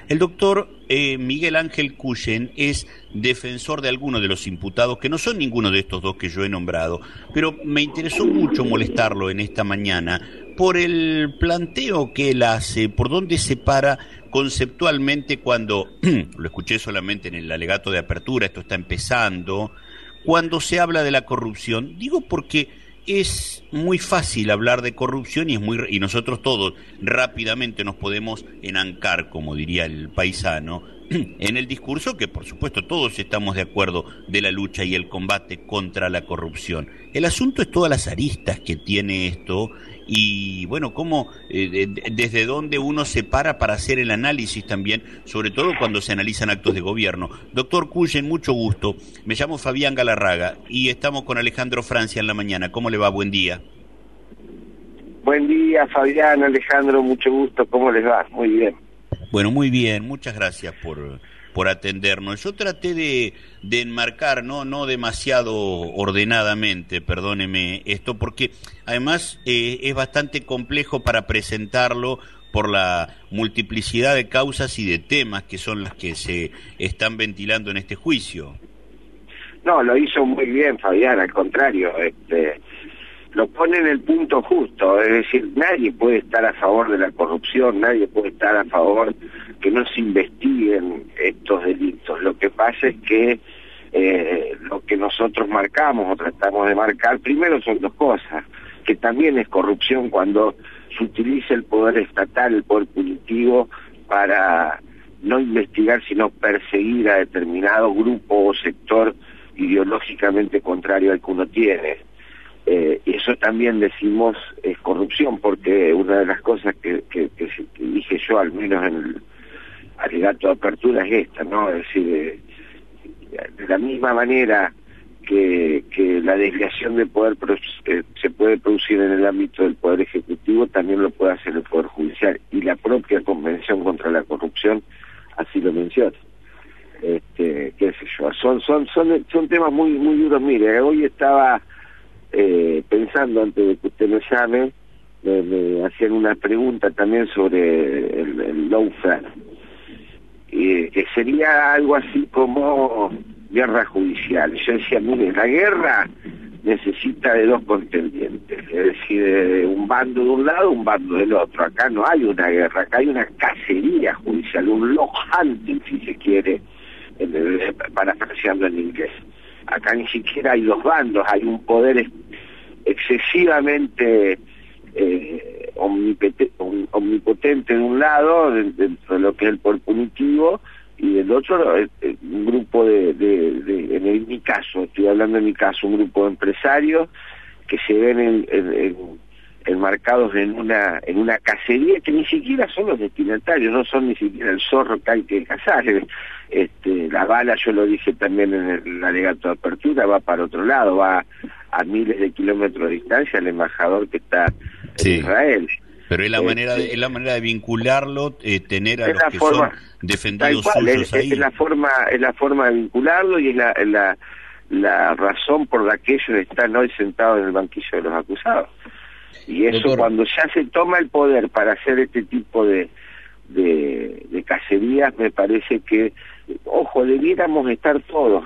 El doctor Miguel Ángel Cuyen es defensor de algunos de los imputados, que no son ninguno de estos dos que yo he nombrado, pero me interesó mucho molestarlo en esta mañana por el planteo que él hace, por dónde se para conceptualmente cuando, lo escuché solamente en el alegato de apertura, esto está empezando, cuando se habla de la corrupción. Digo porque es muy fácil hablar de corrupción y nosotros todos rápidamente nos podemos enancar, como diría el paisano, en el discurso que por supuesto todos estamos de acuerdo de la lucha y el combate contra la corrupción. El asunto es todas las aristas que tiene esto y bueno, cómo desde dónde uno se para hacer el análisis también, sobre todo cuando se analizan actos de gobierno. Doctor Cuyen, mucho gusto. Me llamo Fabián Galarraga y estamos con Alejandro Francia en la mañana. ¿Cómo le va? Buen día. Buen día, Fabián, Alejandro, mucho gusto. ¿Cómo les va? Muy bien. Bueno, muy bien. Muchas gracias por atendernos. Yo traté de enmarcar, no demasiado ordenadamente, perdóneme esto, porque además es bastante complejo para presentarlo por la multiplicidad de causas y de temas que son las que se están ventilando en este juicio. No, lo hizo muy bien, Fabián, al contrario, lo pone en el punto justo, es decir, nadie puede estar a favor de la corrupción, nadie puede estar a favor que no se investiguen estos delitos. Lo que pasa es que lo que nosotros marcamos o tratamos de marcar, primero son dos cosas, que también es corrupción cuando se utiliza el poder estatal, el poder punitivo, para no investigar, sino perseguir a determinado grupo o sector ideológicamente contrario al que uno tiene. Y eso también decimos es corrupción, porque una de las cosas que dije yo, al menos en el alegato de apertura, es esta, ¿no? Es decir, de la misma manera que la desviación de poder se puede producir en el ámbito del Poder Ejecutivo, también lo puede hacer el Poder Judicial, y la propia Convención contra la Corrupción así lo menciona. Qué sé yo, son temas muy duros. Mire, hoy estaba pensando, antes de que usted me llame, me hacían una pregunta también sobre el lawfare, que sería algo así como guerra judicial. Yo decía, mire, la guerra necesita de dos contendientes, es decir, un bando de un lado, un bando del otro. Acá no hay una guerra, acá hay una cacería judicial, un law hunting, si se quiere, parafraseando en inglés. Acá ni siquiera hay dos bandos, hay un poder excesivamente omnipotente de un lado, dentro de lo que es el poder punitivo, y del otro un grupo en mi caso, estoy hablando en mi caso, un grupo de empresarios que se ven enmarcados en una cacería que ni siquiera son los destinatarios, no son ni siquiera el zorro que hay que cazar. La bala, yo lo dije también en el alegato de apertura, va para otro lado, va a miles de kilómetros de distancia al embajador que está en Israel. Pero es la manera de vincularlo, tener a los que son defendidos suyos ahí. Es la forma de vincularlo, y es la razón por la que ellos están hoy sentados en el banquillo de los acusados. Y eso, doctor, cuando ya se toma el poder para hacer este tipo de cacerías, me parece que, ojo, debiéramos estar todos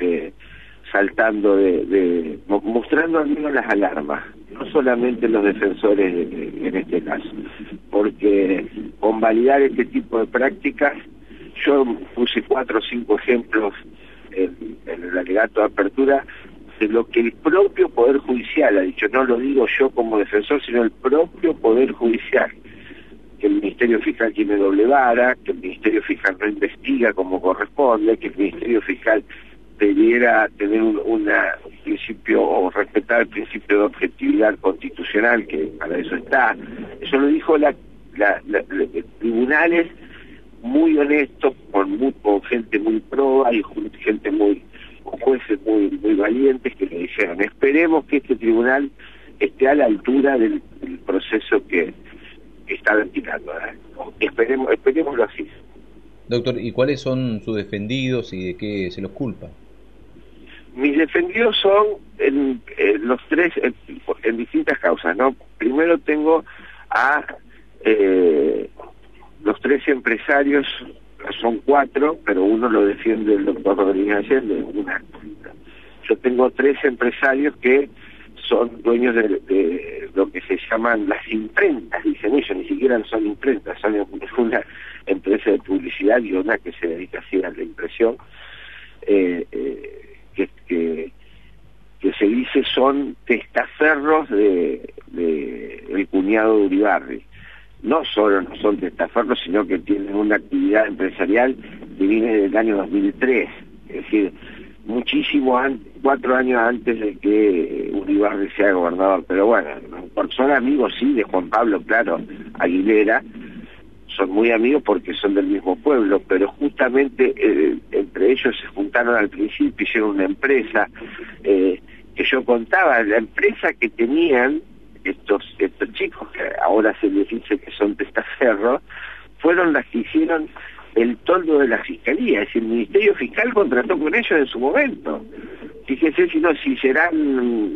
saltando mostrando al menos las alarmas, no solamente los defensores en este caso, porque con validar este tipo de prácticas, yo puse 4 o 5 ejemplos en el alegato de apertura de lo que el propio Poder Judicial ha dicho. No lo digo yo como defensor, sino el propio Poder Judicial, que el Ministerio Fiscal tiene doble vara, que el Ministerio Fiscal no investiga como corresponde, que el Ministerio Fiscal debiera tener un principio, o respetar el principio de objetividad constitucional, que para eso está. Eso lo dijo tribunales muy honestos, con gente muy proba y gente jueces muy valientes, que le dijeron: esperemos que este tribunal esté a la altura del proceso que está ventilando, esperémoslo así. Doctor, ¿y cuáles son sus defendidos y de qué se los culpa? Mis defendidos son los tres en distintas causas, ¿no? Primero tengo a los 3 empresarios son 4, pero uno lo defiende el doctor Rodríguez Allende. Yo tengo 3 empresarios que son dueños de lo que se llaman las imprentas, dicen ellos, ni siquiera son imprentas, son una empresa de publicidad y una que se dedica así a la impresión, que se dice son testaferros de el cuñado de Uribarri. No solo no son testaferros, sino que tienen una actividad empresarial que viene del año 2003, es decir, muchísimo antes, 4 años antes de que Uribarri sea gobernador. Pero bueno, son amigos, sí, de Juan Pablo, claro, Aguilera, son muy amigos porque son del mismo pueblo, pero justamente entre ellos se juntaron al principio, hicieron una empresa, que yo contaba, la empresa que tenían estos chicos, que ahora se les dice que son testaferros, fueron las que hicieron el toldo de la Fiscalía, es decir, el Ministerio Fiscal contrató con ellos en su momento. Fíjese si no serán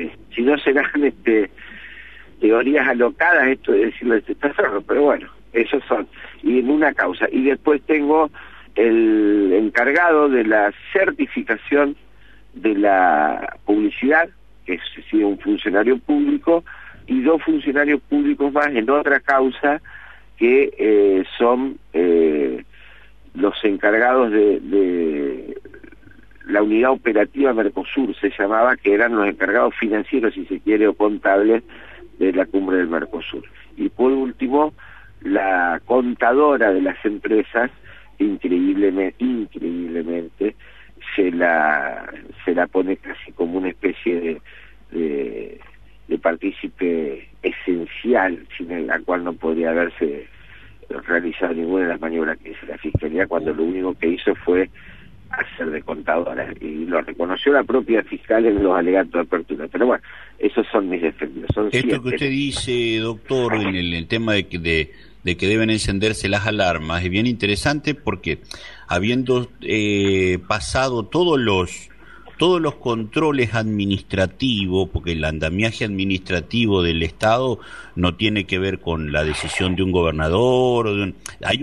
teorías alocadas esto de decirlo de testaferro, pero bueno, esos son, y en una causa. Y después tengo el encargado de la certificación de la publicidad, que es un funcionario público, y 2 funcionarios públicos más en otra causa que son los encargados de la unidad operativa Mercosur, se llamaba, que eran los encargados financieros, si se quiere, o contables de la cumbre del Mercosur. Y por último, la contadora de las empresas, increíblemente se la pone casi como una especie de partícipe esencial, sin la cual no podría haberse realizado ninguna de las maniobras que hizo la Fiscalía, cuando lo único que hizo fue hacer de contadora, y lo reconoció la propia fiscal en los alegatos de apertura. Pero bueno, esos son mis defendidos. Son Esto 7. que usted dice, doctor, en el tema de que deben encenderse las alarmas, es bien interesante porque habiendo pasado todos los controles administrativos, porque el andamiaje administrativo del Estado no tiene que ver con la decisión de un gobernador, hay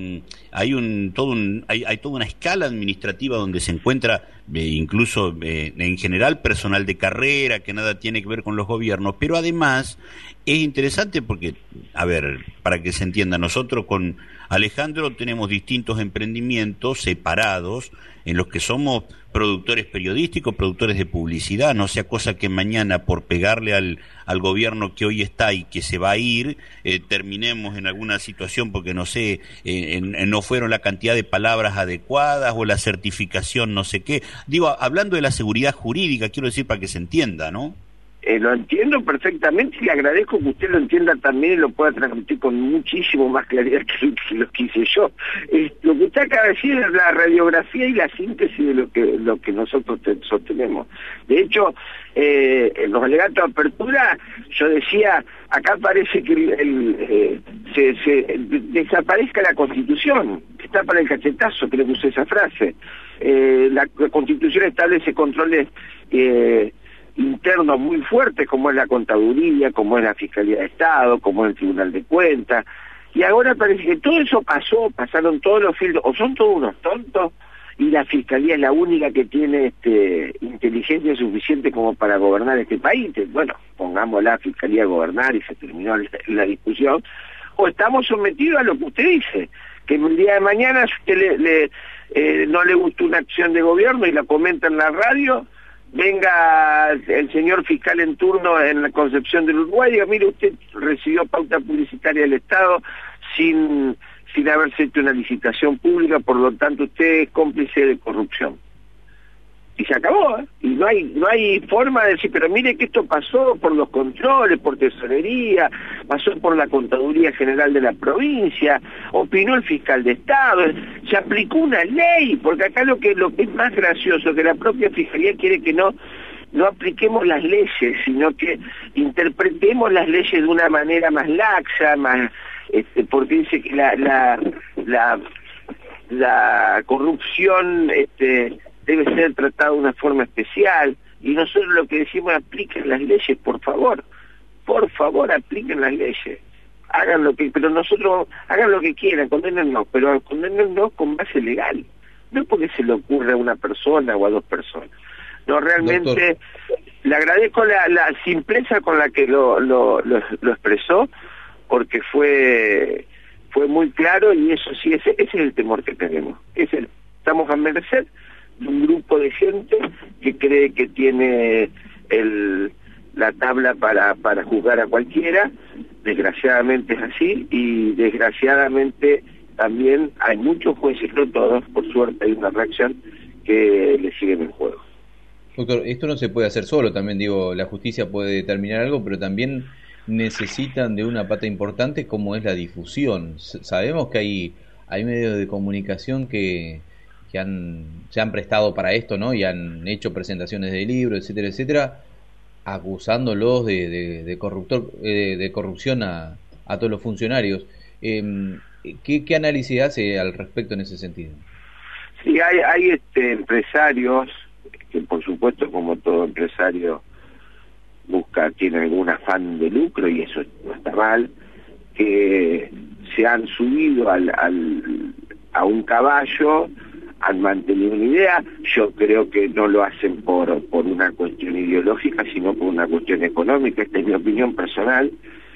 toda una escala administrativa donde se encuentra incluso en general personal de carrera que nada tiene que ver con los gobiernos, pero además es interesante porque, a ver, para que se entienda, nosotros con Alejandro tenemos distintos emprendimientos separados en los que somos productores periodísticos, productores de publicidad, no sea cosa que mañana por pegarle al gobierno que hoy está y que se va a ir, terminemos en alguna situación porque no sé, no fueron la cantidad de palabras adecuadas o la certificación no sé qué. Digo, hablando de la seguridad jurídica, quiero decir para que se entienda, ¿no? Lo entiendo perfectamente y le agradezco que usted lo entienda también y lo pueda transmitir con muchísimo más claridad que lo que hice yo. Lo que usted acaba de decir es la radiografía y la síntesis de lo que nosotros sostenemos. De hecho, en los alegatos de apertura, yo decía, acá parece que desaparezca la Constitución, que está para el cachetazo, creo que usé esa frase. La Constitución establece controles internos muy fuertes, como es la contaduría, como es la Fiscalía de Estado, como es el Tribunal de Cuentas, y ahora parece que todo eso pasaron todos los filtros, o son todos unos tontos, y la Fiscalía es la única que tiene inteligencia suficiente como para gobernar este país. Bueno, pongamos la Fiscalía a gobernar y se terminó la discusión, o estamos sometidos a lo que usted dice, que el día de mañana si usted no le gustó una acción de gobierno y la comenta en la radio, venga el señor fiscal en turno en la Concepción del Uruguay y diga, mire, usted recibió pauta publicitaria del Estado sin haberse hecho una licitación pública, por lo tanto usted es cómplice de corrupción. Y se acabó, ¿eh? Y no hay forma de decir, pero mire que esto pasó por los controles, por tesorería, pasó por la Contaduría General de la provincia, opinó el fiscal de Estado, se aplicó una ley, porque acá lo que es más gracioso, que la propia Fiscalía quiere que no apliquemos las leyes, sino que interpretemos las leyes de una manera más laxa, más porque dice que la corrupción debe ser tratada de una forma especial, y nosotros lo que decimos, apliquen las leyes, por favor apliquen las leyes. hagan lo que, pero nosotros, hagan lo que quieran, condénennos, pero condénennos con base legal, no porque se le ocurre a una persona o a dos personas. No, realmente, Doctor, le agradezco la simpleza con la que lo expresó, porque fue muy claro, y eso sí, ese es el temor que tenemos. Estamos a merced de un grupo de gente que cree que tiene la tabla para juzgar a cualquiera. Desgraciadamente es así, y desgraciadamente también hay muchos jueces, no todos, por suerte hay una reacción que le siguen el juego. doctor, esto no se puede hacer solo, también digo, la justicia puede determinar algo, pero también necesitan de una pata importante como es la difusión. Sabemos que hay medios de comunicación que se han prestado para esto, ¿no? Y han hecho presentaciones de libros, etcétera, etcétera, acusándolos de corrupción a todos los funcionarios. ¿Qué análisis hace al respecto en ese sentido? Sí, hay empresarios que, por supuesto, como todo empresario, tiene algún afán de lucro, y eso no está mal, que se han subido a un caballo, han mantenido una idea. Yo creo que no lo hacen por una cuestión ideológica, sino por una cuestión económica. Esta es mi opinión personal.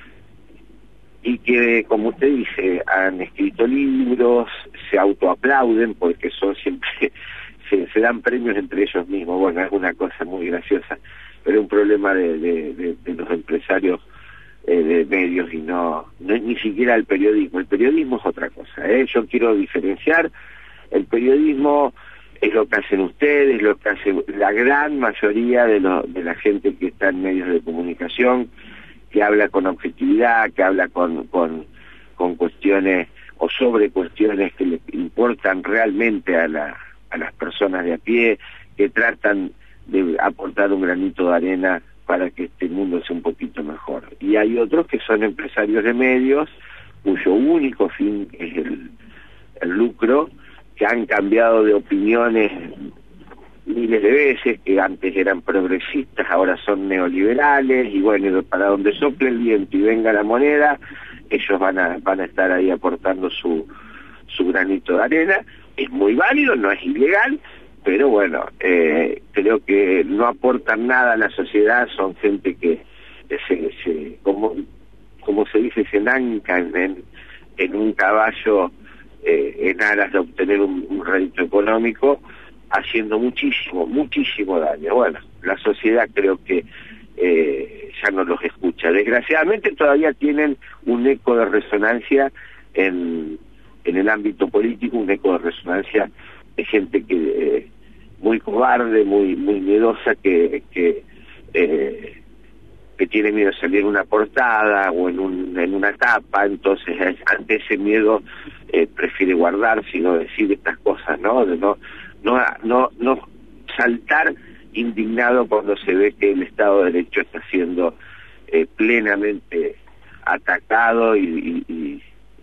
Y que, como usted dice, han escrito libros, se autoaplauden, porque son siempre se dan premios entre ellos mismos. Bueno, es una cosa muy graciosa, pero es un problema de los empresarios de medios, y no es ni siquiera el periodismo. El periodismo es otra cosa, ¿eh? Yo quiero diferenciar. El periodismo es lo que hacen ustedes, lo que hace la gran mayoría de la gente que está en medios de comunicación, que habla con objetividad, que habla con cuestiones o sobre cuestiones que le importan realmente a las personas de a pie, que tratan de aportar un granito de arena para que este mundo sea un poquito mejor. Y hay otros que son empresarios de medios, cuyo único fin es el lucro, que han cambiado de opiniones miles de veces, que antes eran progresistas, ahora son neoliberales, y bueno, para donde sople el viento y venga la moneda, ellos van a estar ahí aportando su granito de arena. Es muy válido, no es ilegal, pero bueno, creo que no aportan nada a la sociedad. Son gente que como se dice, se nancan en un caballo en aras de obtener un rédito económico, haciendo muchísimo daño. Bueno, la sociedad creo que ya no los escucha. Desgraciadamente todavía tienen un eco de resonancia en el ámbito político, un eco de resonancia de gente que muy cobarde, muy miedosa, que tiene miedo de salir en una portada o en una tapa. Entonces ante ese miedo prefiere guardarse y no decir estas cosas, ¿no? De no saltar indignado cuando se ve que el Estado de Derecho está siendo plenamente atacado y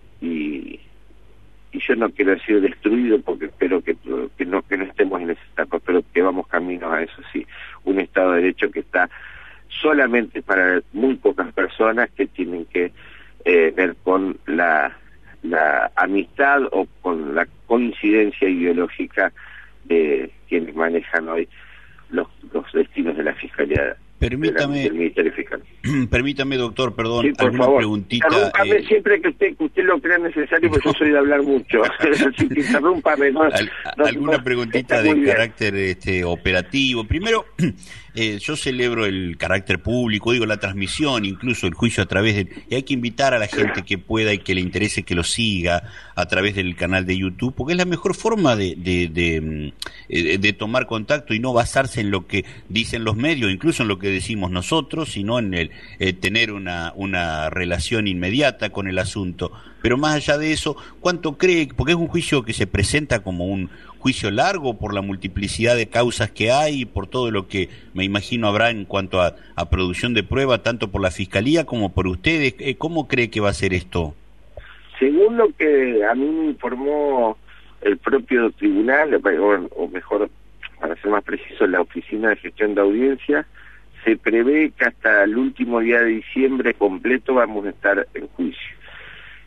yo no quiero decir destruido, porque espero que no estemos en esa etapa, pero que vamos camino a eso. Sí, un Estado de Derecho que está solamente para muy pocas personas, que tienen que ver con la amistad o con la coincidencia ideológica de quienes manejan hoy los destinos de la Fiscalía. Permítame, del Ministerio Fiscal. Permítame, doctor, perdón, Sí, por alguna favor. preguntita. Interrúmpame siempre que usted lo crea necesario, porque yo soy de hablar mucho. Así que interrúmpame. Alguna preguntita de carácter operativo. Primero, yo celebro el carácter público, digo, la transmisión, incluso el juicio a través de... Y hay que invitar a la gente que pueda y que le interese que lo siga a través del canal de YouTube, porque es la mejor forma de tomar contacto y no basarse en lo que dicen los medios, incluso en lo que decimos nosotros, sino en el tener una relación inmediata con el asunto. Pero más allá de eso, ¿cuánto cree? Porque es un juicio que se presenta como un juicio largo por la multiplicidad de causas que hay y por todo lo que me imagino habrá en cuanto a producción de prueba, tanto por la Fiscalía como por ustedes. ¿Cómo cree que va a ser esto? Según lo que a mí me informó el propio tribunal, o mejor, para ser más preciso, la Oficina de Gestión de Audiencia, se prevé que hasta el último día de diciembre completo vamos a estar en juicio.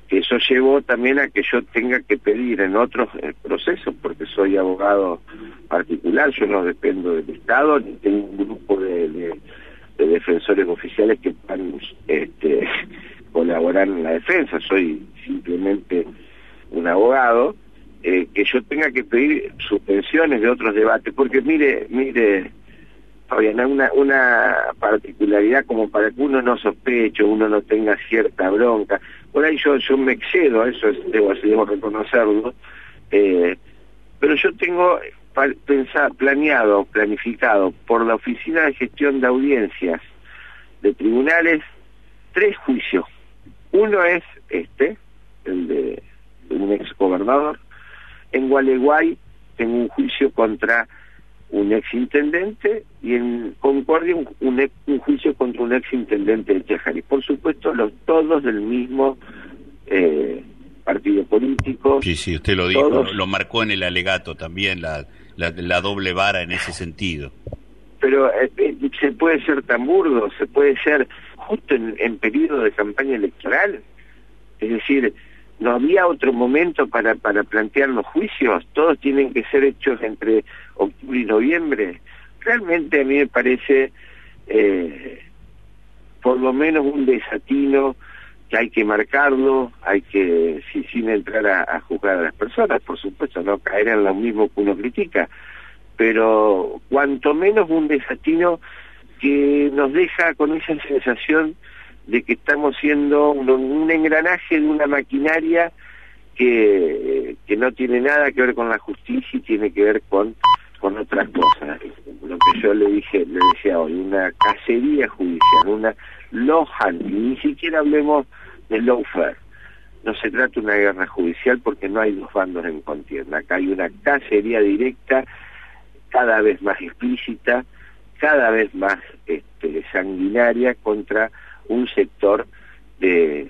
que eso llevó también a que yo tenga que pedir en otros procesos, porque soy abogado particular, yo no dependo del Estado, ni tengo un grupo de defensores oficiales que van colaborar en la defensa, soy simplemente un abogado, que yo tenga que pedir suspensiones de otros debates, porque mire, Fabiana, una particularidad como para que uno no sospeche, uno no tenga cierta bronca, por ahí yo me excedo, eso debo reconocerlo, pero yo tengo planificado por la Oficina de Gestión de Audiencias de Tribunales 3 juicios. Uno es el de un ex gobernador. En Gualeguay tengo un juicio contra un ex intendente, y en Concordia un juicio contra un ex intendente de Chajarí. Por supuesto, todos del mismo partido político. Sí, usted lo dijo, lo marcó en el alegato también, la doble vara en ese sentido. Pero se puede ser tan burdo, se puede ser justo en periodo de campaña electoral. Es decir, no había otro momento para plantear los juicios, todos tienen que ser hechos entre octubre y noviembre. Realmente a mí me parece por lo menos un desatino que hay que marcarlo, hay que, sin entrar a juzgar a las personas, por supuesto, no caer en lo mismo que uno critica, pero cuanto menos un desatino que nos deja con esa sensación de que estamos siendo un engranaje de una maquinaria que no tiene nada que ver con la justicia y tiene que ver con otras cosas. Lo que yo le decía hoy, una cacería judicial, una Lohan, y ni siquiera hablemos de lawfare. No se trata de una guerra judicial porque no hay dos bandos en contienda. Acá hay una cacería directa, cada vez más explícita, cada vez más sanguinaria contra un sector de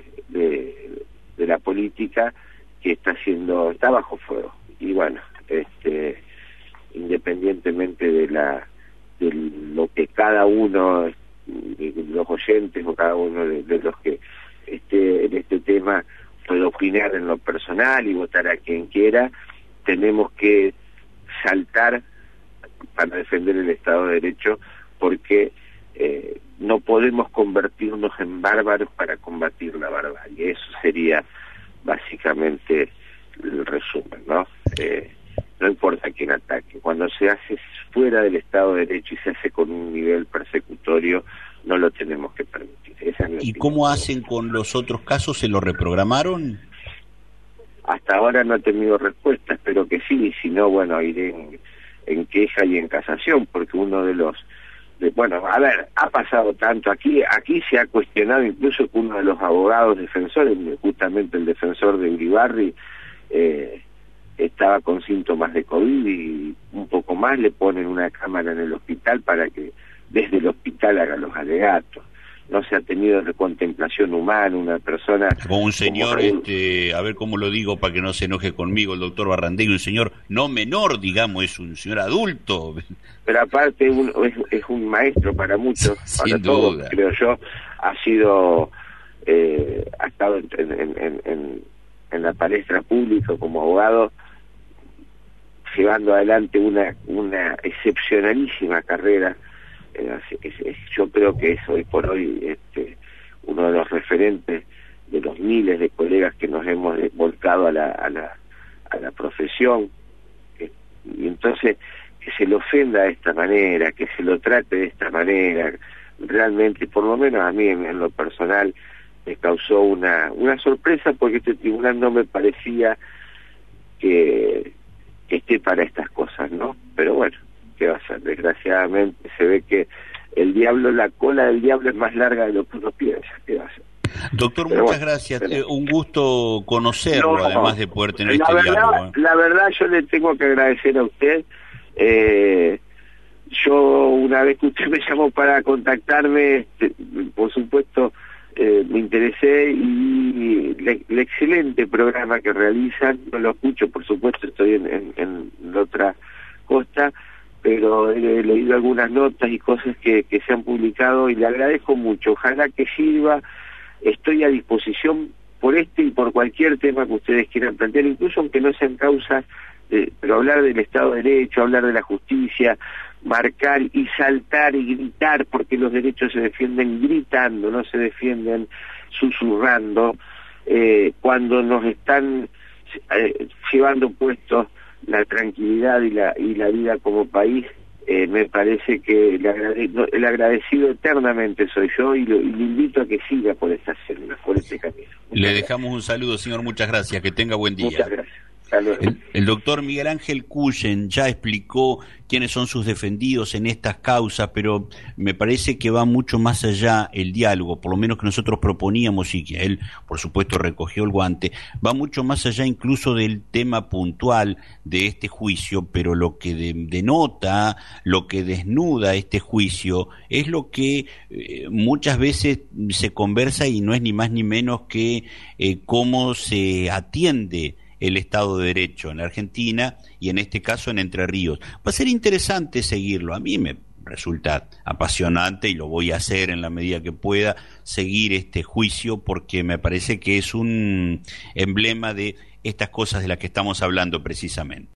la política que está bajo fuego. Y bueno, independientemente de lo que cada uno de los oyentes o cada uno de los que esté en este tema puede opinar en lo personal y votar a quien quiera, tenemos que saltar para defender el Estado de Derecho, porque no podemos convertirnos en bárbaros para combatir la barbarie. Eso sería básicamente el resumen, ¿no? No importa quién ataque, cuando se hace fuera del Estado de Derecho y se hace con un nivel persecutorio, no lo tenemos que permitir. Esa es mi opinión. ¿Cómo hacen con los otros casos? ¿Se lo reprogramaron? Hasta ahora no he tenido respuesta, espero que sí, y si no, bueno, iré en queja y en casación, porque uno de los... bueno, a ver, ha pasado tanto, aquí se ha cuestionado incluso que uno de los abogados defensores, justamente el defensor de Uribarri, estaba con síntomas de COVID y un poco más le ponen una cámara en el hospital para que desde el hospital haga los alegatos. No se ha tenido contemplación humana, una persona... Como un señor, a ver cómo lo digo para que no se enoje conmigo el doctor Barrandegui, un señor no menor, digamos, es un señor adulto. Pero aparte es un maestro para muchos, para todos, creo yo. Ha estado en la palestra pública como abogado, llevando adelante una excepcionalísima carrera. Yo creo que es hoy por hoy uno de los referentes de los miles de colegas que nos hemos volcado a la profesión, y entonces que se le ofenda de esta manera, que se lo trate de esta manera, realmente, por lo menos a mí en lo personal, me causó una sorpresa, porque este tribunal no me parecía que esté para estas cosas, ¿no? Pero bueno, ¿qué va a ser? Desgraciadamente se ve que la cola del diablo es más larga de lo que uno piensa. ¿Qué va a ser? Doctor, muchas gracias. Un gusto conocerlo, además de poder tener diálogo. La verdad, yo le tengo que agradecer a usted. Yo, una vez que usted me llamó para contactarme, por supuesto, me interesé, y el excelente programa que realizan, no lo escucho, por supuesto, estoy en la otra costa, pero he leído algunas notas y cosas que se han publicado y le agradezco mucho. Ojalá que sirva. Estoy a disposición por este y por cualquier tema que ustedes quieran plantear, incluso aunque no sean causas, pero hablar del Estado de Derecho, hablar de la justicia, marcar y saltar y gritar, porque los derechos se defienden gritando, no se defienden susurrando, cuando nos están llevando puestos la tranquilidad y la vida como país. Me parece que el agradecido eternamente soy yo y le invito a que siga por esta senda, por este camino. Le dejamos un saludo, señor, muchas gracias, que tenga buen día. Muchas gracias. El doctor Miguel Ángel Cuyen ya explicó quiénes son sus defendidos en estas causas, pero me parece que va mucho más allá el diálogo, por lo menos que nosotros proponíamos y que él, por supuesto, recogió el guante, va mucho más allá incluso del tema puntual de este juicio, pero lo que denota, lo que desnuda este juicio, es lo que muchas veces se conversa y no es ni más ni menos que cómo se atiende el Estado de Derecho en Argentina y en este caso en Entre Ríos. Va a ser interesante seguirlo. A mí me resulta apasionante y lo voy a hacer en la medida que pueda, seguir este juicio porque me parece que es un emblema de estas cosas de las que estamos hablando precisamente.